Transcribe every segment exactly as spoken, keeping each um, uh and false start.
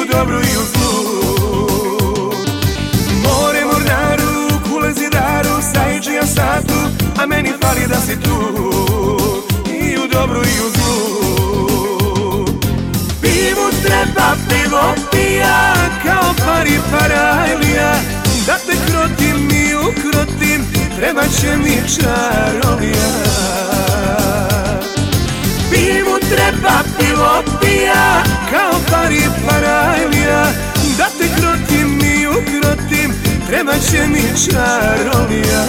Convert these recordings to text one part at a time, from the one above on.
dobru i u zlu. More mornaru, kule zidaru, sajđija satu, a meni fali da si tu, i u dobru i u zlu. Pivu treba pivo pija, kao pari parajlija, da te krotim i ukrotim, treba će mi čarolija. Pivu treba pivo pija, kao pari parajlija, da te krotim i ukrotim, treba će mi čarolija.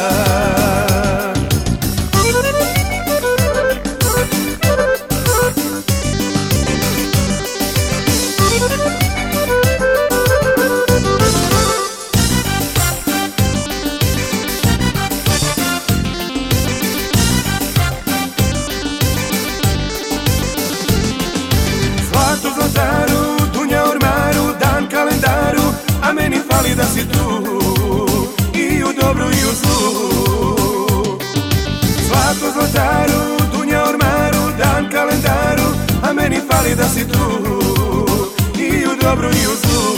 Zlato zlataru, dunja ormaru, dan kalendaru, a meni fali da si tu, i u dobru i u zlu. Zlato zlataru, dunja ormaru, dan kalendaru, a meni fali da si tu, i u dobru i u zlu.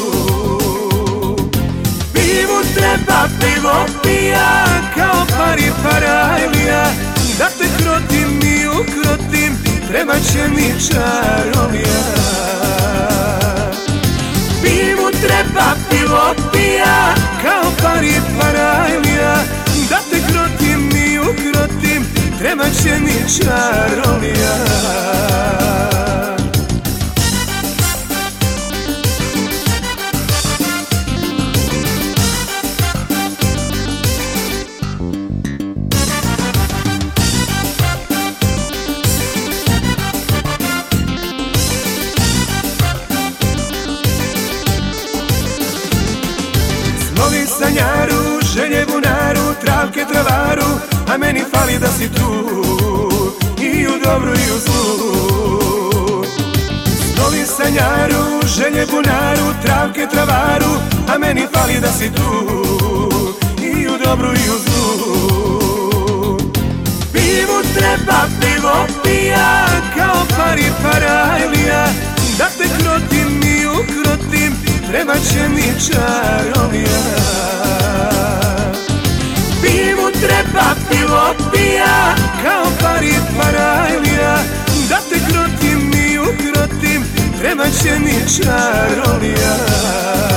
Pivu treba pivo pija, kao pari parajlija, da te krotim i ukrotim, treba će mi čarolija. Pivu treba pivo pija, kao pari parajlija, da te krotim i ukrotim, treba će mi čarolija. Snovi sanjaru, želje bunaru, travke travaru, a meni fali da si tu, i u dobru i u zlu. Snovi sanjaru, želje bunaru, travke travaru, a meni fali da si tu, i u dobru i u zlu. Pivu treba pivo pija, kao pari parajlija, da te krotim i ukrotim, treba će mi čarolija. Pivu treba pivo pija, kao pari parajlija, da te krotim i ukrotim, treba će mi čarolija.